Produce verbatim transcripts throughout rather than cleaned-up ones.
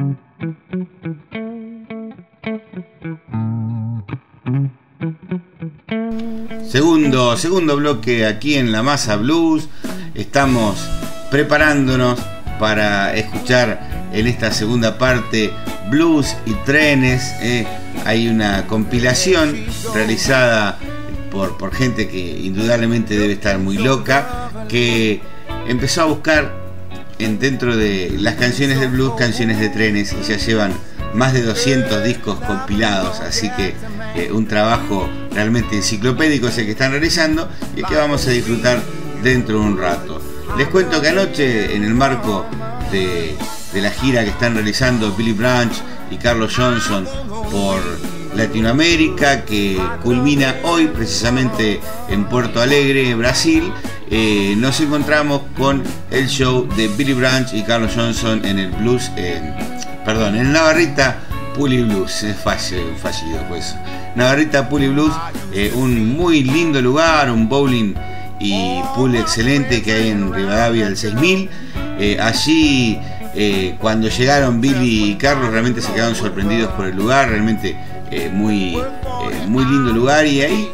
Segundo, segundo bloque aquí en La Masa Blues. Estamos preparándonos para escuchar en esta segunda parte Blues y Trenes. Eh. Hay una compilación realizada por, por gente que indudablemente debe estar muy loca, que empezó a buscar en, dentro de las canciones de blues, canciones de trenes, y ya llevan más de doscientos discos compilados, así que eh, un trabajo realmente enciclopédico es el que están realizando y el que vamos a disfrutar dentro de un rato. Les cuento que anoche, en el marco de, de la gira que están realizando Billy Branch y Carlos Johnson por Latinoamérica, que culmina hoy precisamente en Porto Alegre, Brasil, eh, nos encontramos con el show de Billy Branch y Carlos Johnson en el Blues, eh, perdón, en Navarrita Puli Blues, es fallido, fallido pues. Navarrita Puli Blues, eh, un muy lindo lugar, un bowling y pool excelente que hay en Rivadavia del seis mil. Eh, allí eh, cuando llegaron Billy y Carlos realmente se quedaron sorprendidos por el lugar, realmente eh, muy, eh, muy lindo lugar, y ahí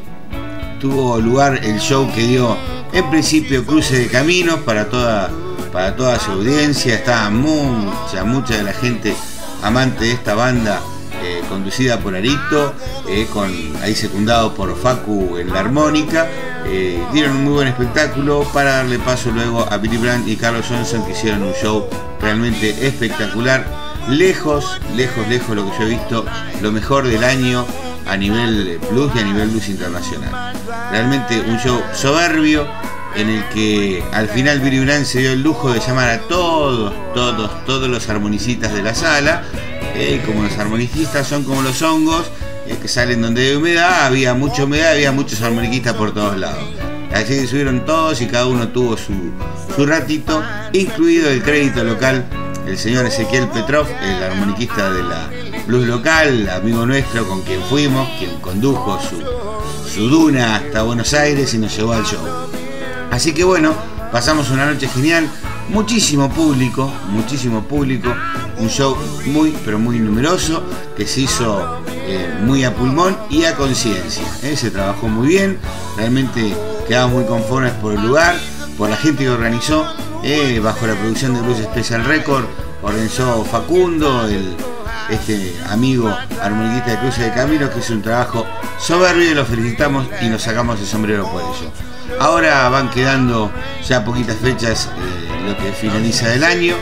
tuvo lugar el show que dio en principio Cruce de Caminos para toda, para toda su audiencia. Estaba mucha, mucha de la gente amante de esta banda, eh, conducida por Arito, eh, con, ahí secundado por Facu en la armónica. Eh, dieron un muy buen espectáculo para darle paso luego a Billy Branch y Carlos Johnson, que hicieron un show realmente espectacular, lejos, lejos, lejos lo que yo he visto, lo mejor del año a nivel blues y a nivel blues internacional. Realmente un show soberbio en el que al final Billy Branch se dio el lujo de llamar a todos, todos, todos los armonicistas de la sala. Eh, como los armonicistas son como los hongos, eh, que salen donde hay humedad, había mucha humedad, había muchos armoniquistas por todos lados. Así que subieron todos y cada uno tuvo su, su ratito, incluido el crédito local, el señor Ezequiel Petrov, el armoniquista de la blues local, amigo nuestro con quien fuimos, quien condujo su, su duna hasta Buenos Aires y nos llevó al show. Así que bueno, pasamos una noche genial, muchísimo público, muchísimo público, un show muy pero muy numeroso que se hizo eh, muy a pulmón y a conciencia, eh, se trabajó muy bien, realmente quedamos muy conformes por el lugar, por la gente que organizó, eh, bajo la producción de Blues Special Record, organizó Facundo, el, este amigo armoniquista de Cruce de Caminos, que hizo un trabajo soberbio y lo felicitamos y nos sacamos el sombrero por ello. Ahora van quedando ya poquitas fechas, eh, lo que finaliza el año.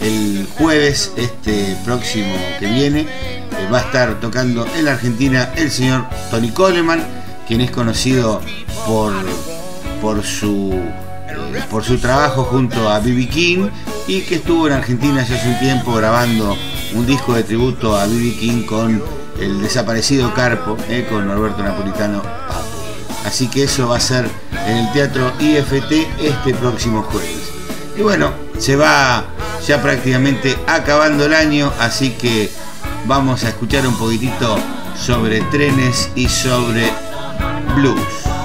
El jueves este próximo que viene eh, va a estar tocando en la Argentina el señor Tony Coleman, quien es conocido por, por, su, eh, por su trabajo junto a B B King, y que estuvo en Argentina ya hace un tiempo grabando un disco de tributo a B B King con el desaparecido Carpo, eh, con Norberto Napolitano. Así que eso va a ser en el Teatro I F T este próximo jueves. Y bueno, se va ya prácticamente acabando el año, así que vamos a escuchar un poquitito sobre trenes y sobre blues.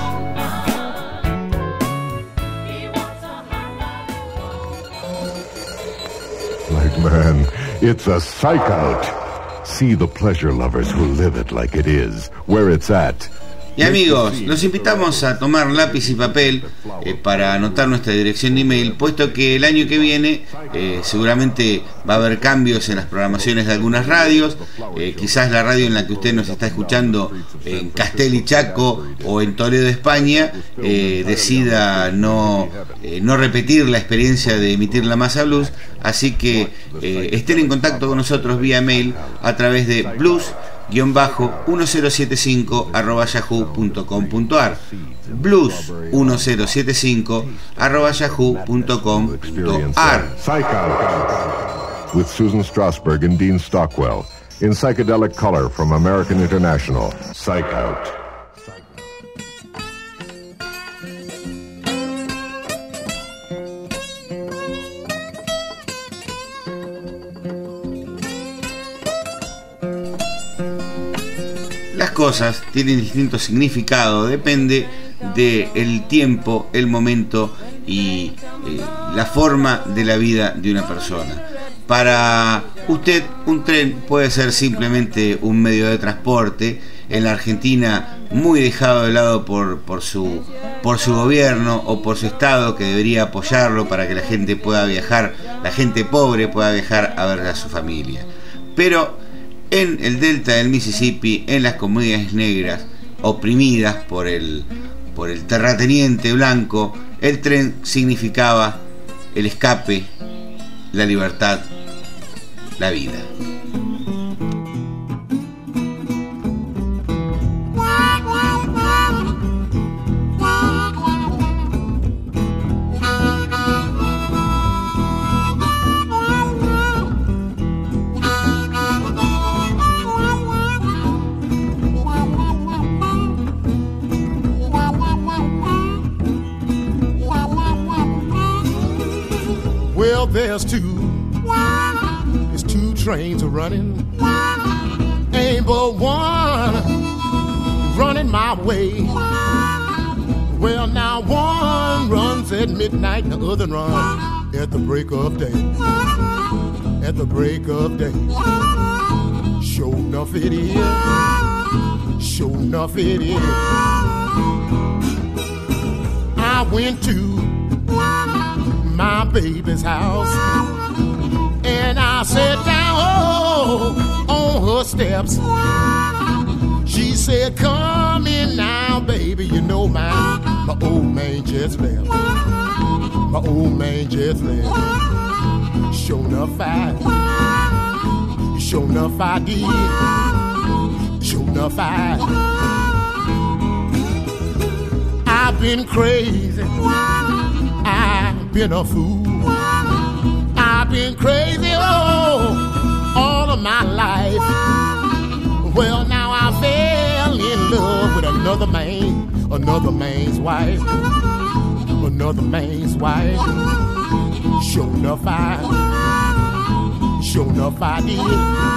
Like man, it's a psych out. See the pleasure lovers who live it like it is, where it's at. Y amigos, los invitamos a tomar lápiz y papel eh, para anotar nuestra dirección de email, puesto que el año que viene eh, seguramente va a haber cambios en las programaciones de algunas radios. Eh, quizás la radio en la que usted nos está escuchando en Castel y Chaco o en Toledo, España, eh, decida no, eh, no repetir la experiencia de emitir La Masa Blues. Así que eh, estén en contacto con nosotros vía mail a través de blues guión bajo mil setenta y cinco arroba yahoo punto com punto ar, blues mil setenta y cinco arroba yahoo punto com punto ar. With Susan Strasberg and Dean Stockwell in psychedelic color from American International. Psych Out. Las cosas tienen distinto significado, depende del tiempo, el momento y eh, la forma de la vida de una persona. Para usted, un tren puede ser simplemente un medio de transporte. En la Argentina, muy dejado de lado por, por, su, por su gobierno o por su Estado, que debería apoyarlo para que la gente pueda viajar, la gente pobre pueda viajar a ver a su familia. Pero en el delta del Mississippi, en las comunidades negras oprimidas por el, por el terrateniente blanco, el tren significaba el escape, la libertad, la vida. Well, there's two, there's two trains running, ain't but one running my way. Well, now one runs at midnight, the other runs at the break of day. At the break of day. Sure enough it is, sure enough it is. I went to my baby's house, and I sat down oh, on her steps. She said, come in now, baby, you know my, my old man just left. My old man just left. Sure enough I, sure enough I did. Sure enough I, I've been crazy. I've been a fool. I've been crazy, oh, all of my life. Well, now I fell in love with another man, another man's wife, another man's wife. Sure enough I, sure enough I did.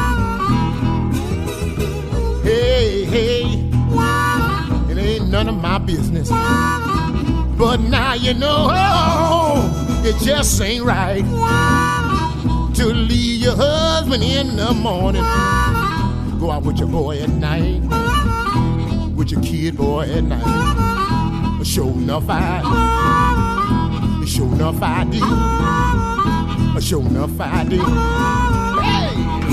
Hey, hey, it ain't none of my business. But now you know, oh, it just ain't right to leave your husband in the morning, go out with your boy at night, with your kid boy at night. But sure enough I, sure enough I did, sure enough I did. Hey!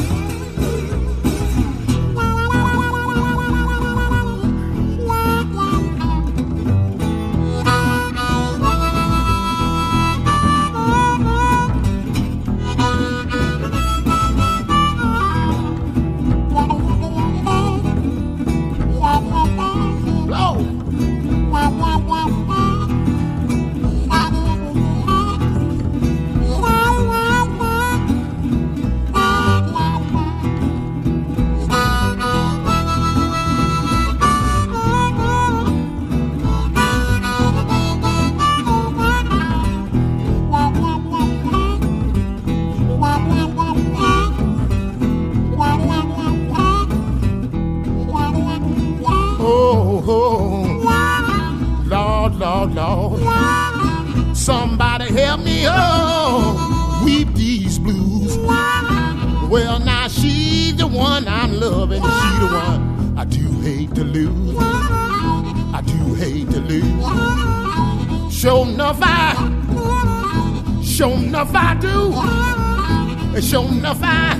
Somebody help me, oh, weep these blues. Well, now she's the one I'm loving, she's the one I do hate to lose. I do hate to lose. Sure enough I, sure enough I do. Sure enough I,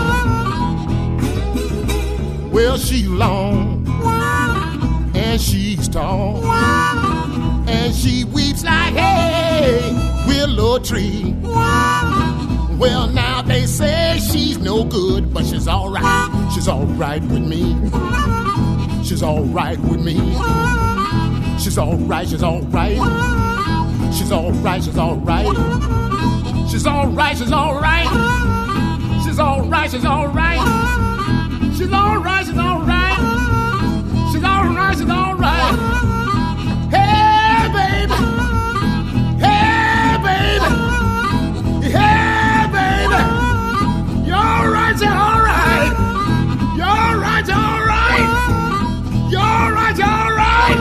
well, she's long and she's tall, and she weeps like, hey, willow tree. Well, now they say she's no good, but she's all right. She's all right with me. She's all right with me. She's all right, she's all right. She's all right, she's all right. She's all right, she's all right. She's all right, she's all right. She's all right, she's all right. She's all right, she's all right. Hey, baby. Hey, baby. Hey, baby. You're all right, you're all right. You're all right, you're all right. You're all right, you're all right.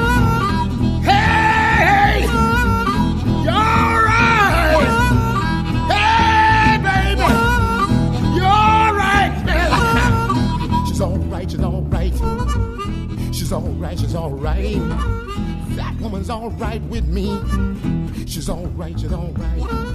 Hey, you're all right. Hey, baby. She's all right, she's all right. That woman's all right with me. She's all right, she's all right.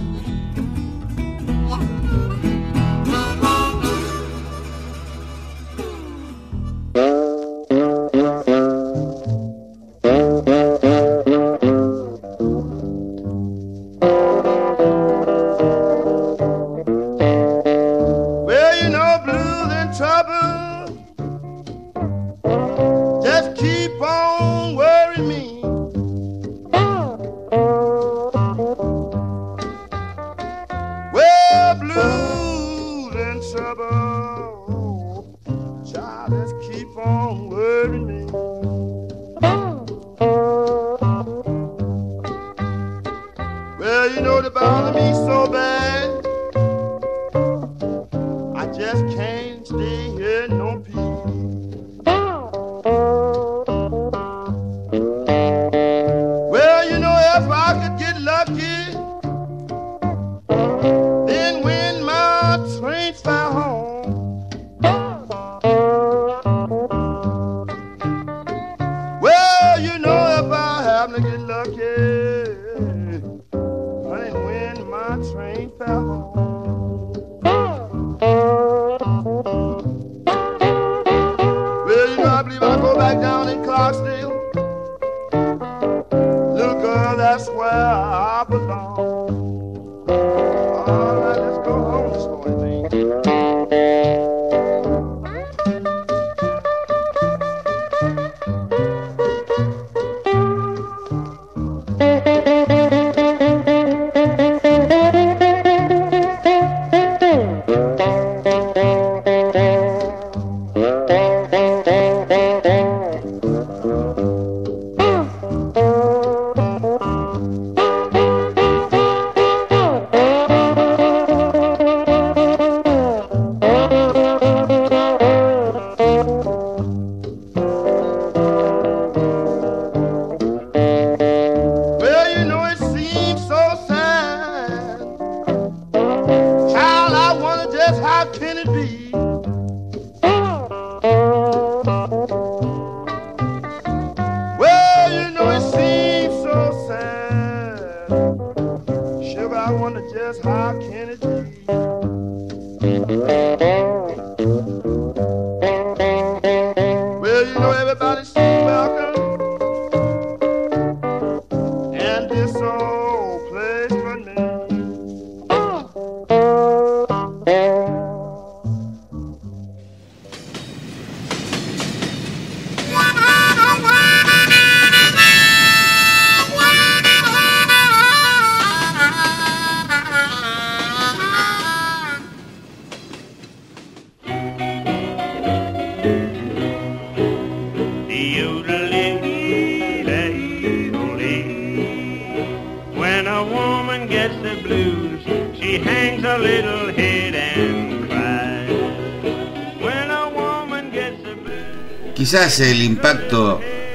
Quizás el impacto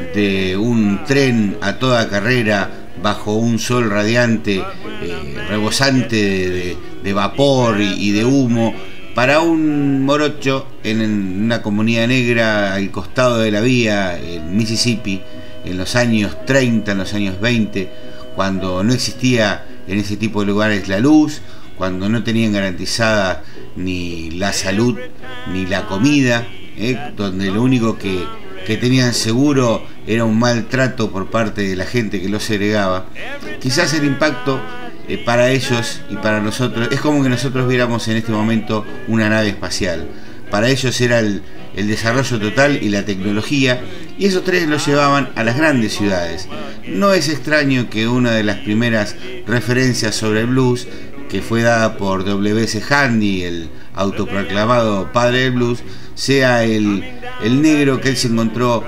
de un tren a toda carrera bajo un sol radiante, eh, rebosante de, de, de vapor y, y de humo, para un morocho en una comunidad negra al costado de la vía en Mississippi, en los años treinta, en los años veinte, cuando no existía en ese tipo de lugares la luz, cuando no tenían garantizada ni la salud ni la comida, eh, donde lo único que, que tenían seguro era un maltrato por parte de la gente que los segregaba. Quizás el impacto eh, para ellos y para nosotros es como que nosotros viéramos en este momento una nave espacial. Para ellos era el, el desarrollo total y la tecnología, y esos trenes los llevaban a las grandes ciudades. No es extraño que una de las primeras referencias sobre el blues, que fue dada por W S Handy, el autoproclamado padre del blues, sea el, el negro que él se encontró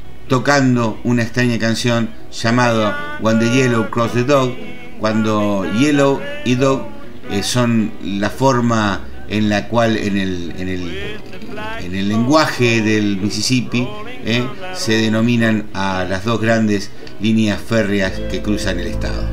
tocando una extraña canción llamada When the Yellow Cross the Dog, cuando Yellow y Dog eh, son la forma en la cual en el, en el, en el lenguaje del Mississippi eh, se denominan a las dos grandes líneas férreas que cruzan el estado.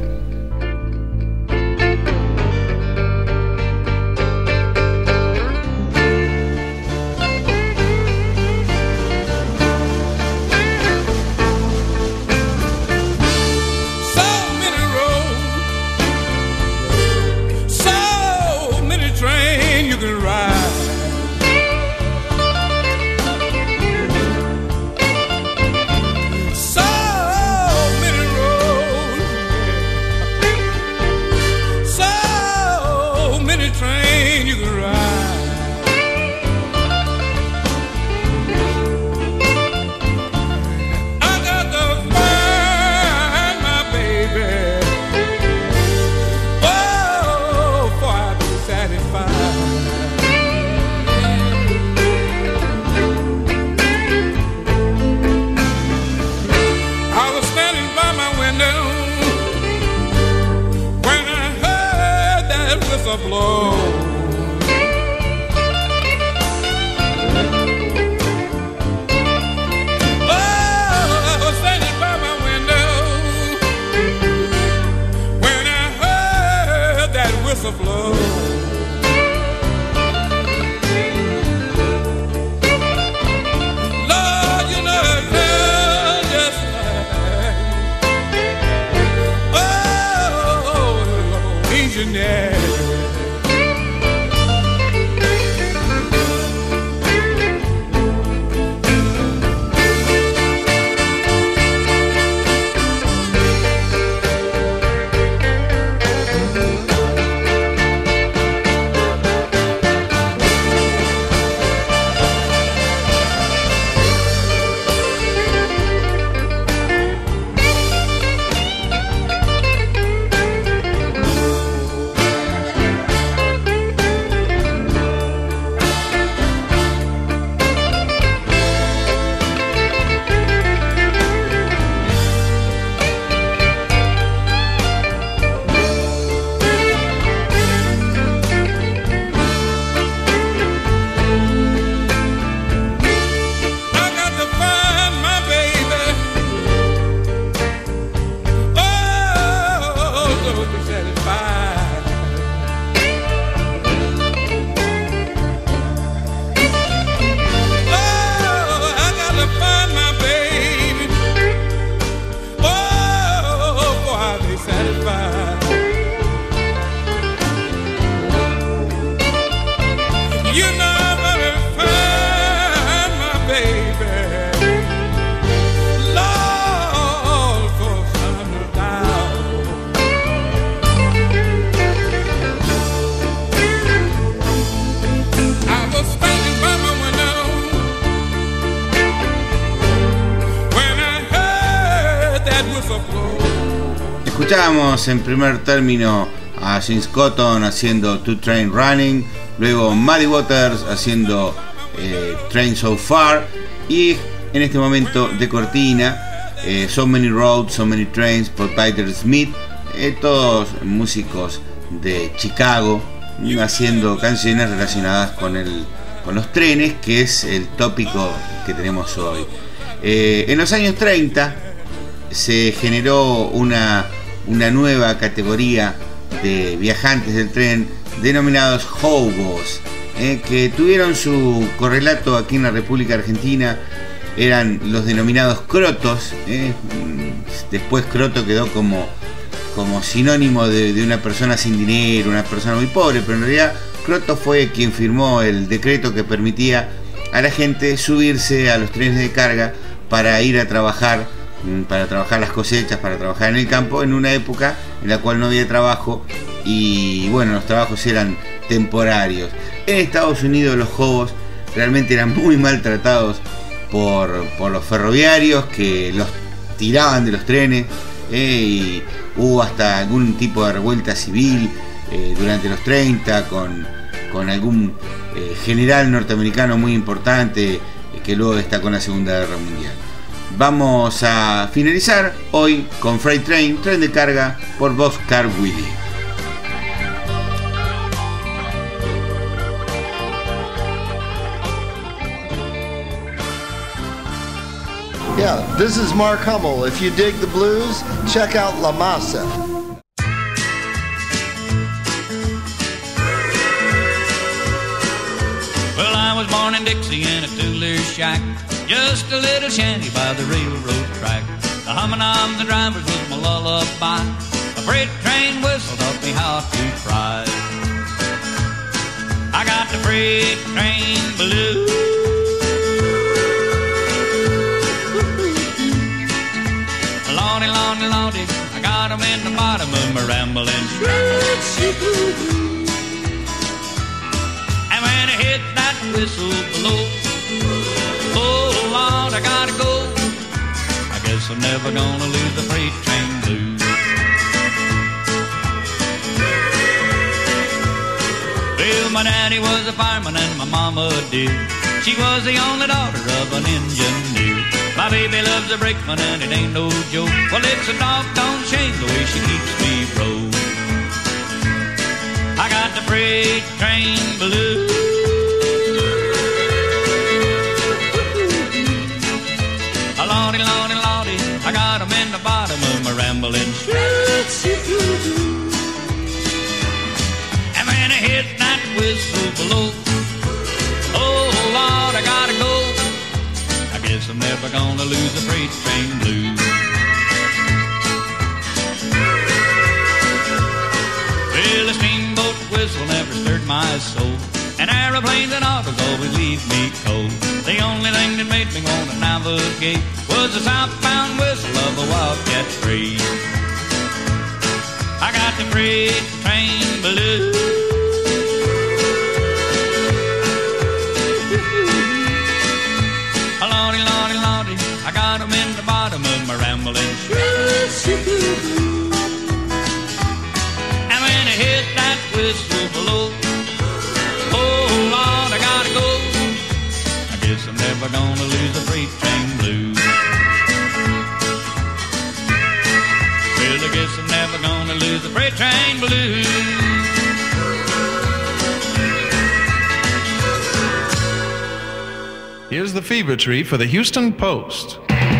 you can ride. So many roads, so many trains you can ride. Blow. Oh, I was standing by my window when I heard that whistle blow. Lord, you know it felt just like, oh, ain't you nasty? Escuchábamos en primer término a James Cotton haciendo Two Train Running, luego Muddy Waters haciendo eh, Train So Far, y en este momento de cortina eh, So Many Roads, So Many Trains por Peter Smith, eh, todos músicos de Chicago haciendo canciones relacionadas con, el, con los trenes, que es el tópico que tenemos hoy. Eh, en los años treinta se generó una, una nueva categoría de viajantes del tren denominados hobos, eh, que tuvieron su correlato aquí en la República Argentina. Eran los denominados crotos, eh. Después croto quedó como, como sinónimo de, de una persona sin dinero, una persona muy pobre, pero en realidad croto fue quien firmó el decreto que permitía a la gente subirse a los trenes de carga para ir a trabajar, para trabajar las cosechas, para trabajar en el campo, en una época en la cual no había trabajo y bueno, los trabajos eran temporarios. En Estados Unidos los hobos realmente eran muy maltratados por, por los ferroviarios, que los tiraban de los trenes, eh, y hubo hasta algún tipo de revuelta civil eh, durante los treinta con, con algún eh, general norteamericano muy importante eh, que luego destacó en la Segunda Guerra Mundial. Vamos a finalizar hoy con Freight Train, tren de carga, por Boxcar Willie. Yeah, this is Mark Hummel. If you dig the blues, check out La Masa. Well, I was born in Dixie in a two-liter shack, just a little shanty by the railroad track. The humming of the drivers was my lullaby. A freight train whistle taught me how to cry. I got freight train blues. Lordy, lordy, lordy, I got 'em in the bottom of my rambling street. And when I hit that whistle below, oh Lord, I gotta go. I guess I'm never gonna lose the freight train blues. Well, my daddy was a fireman and my mama did. She was the only daughter of an engineer. My baby loves a brakeman and it ain't no joke. Well, it's a doggone shame the way she keeps me broke. I got the freight train blues. Lordy, lordy, lordy, I got 'em in the bottom of my rambling street. And when I hit that whistle below, oh Lord, I gotta go. I guess I'm never gonna lose the freight train blues. Well, a steamboat whistle never stirred my soul, and aeroplanes and autos always leave me cold. The only thing that made me want to navigate was the southbound whistle of a Wildcat freight. I got the freight train blues. Lordy, lordy, lordy, I got 'em in the bottom of my rambling street. And when I hit that whistle below, oh Lord, I gotta go. I guess I'm never gonna lose the freight train blues. Well, I guess I'm never gonna lose the freight train blues. Here's the fever tree for the Houston Post.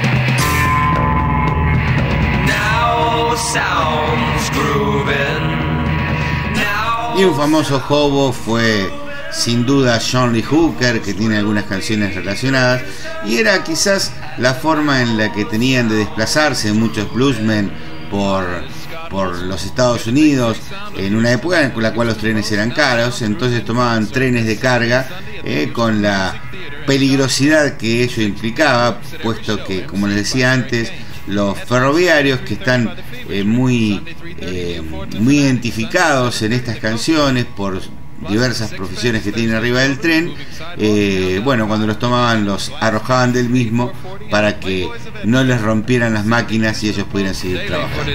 Now sounds groovin'. Now. Y un famoso hobo fue sin duda John Lee Hooker, que tiene algunas canciones relacionadas, y era quizás la forma en la que tenían de desplazarse muchos bluesmen por, por los Estados Unidos, en una época en la cual los trenes eran caros. Entonces tomaban trenes de carga eh, con la peligrosidad que ello implicaba, puesto que, como les decía antes, los ferroviarios, que están eh, muy, eh, muy identificados en estas canciones por diversas profesiones que tienen arriba del tren, eh, bueno, cuando los tomaban los arrojaban del mismo para que no les rompieran las máquinas y ellos pudieran seguir trabajando.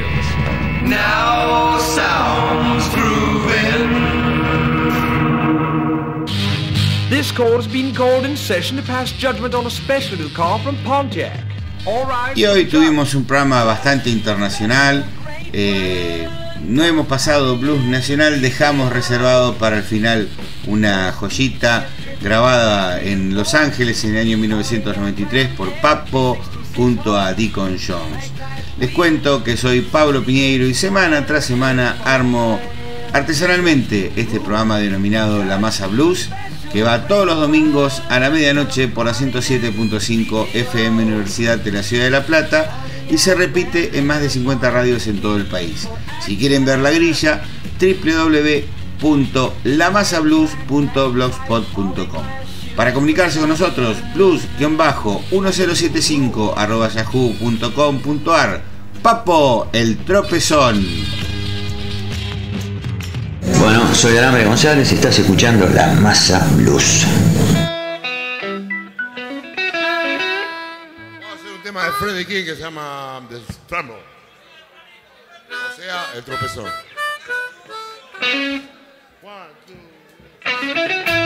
Now sounds groovin'. This court has been called in session to pass judgment on a special new car from Pontiac. All right. Y hoy tuvimos un programa bastante internacional. Eh, no hemos pasado blues nacional, dejamos reservado para el final una joyita grabada en Los Ángeles en el año mil novecientos noventa y tres por Papo junto a Deacon Jones. Les cuento que soy Pablo Piñeiro y semana tras semana armo artesanalmente este programa denominado La Masa Blues, que va todos los domingos a la medianoche por la ciento siete punto cinco F M Universidad de la Ciudad de La Plata y se repite en más de cincuenta radios en todo el país. Si quieren ver la grilla, doble u doble u doble u punto la masa blues punto blogspot punto com. Para comunicarse con nosotros, blues guión mil setenta y cinco arroba yahoo punto com punto ar. Papo, el tropezón. Bueno, soy Alambre González y estás escuchando La Masa Blues. Vamos a hacer un tema de Freddie King que se llama The Scramble. O sea, el tropezón. One, two, three.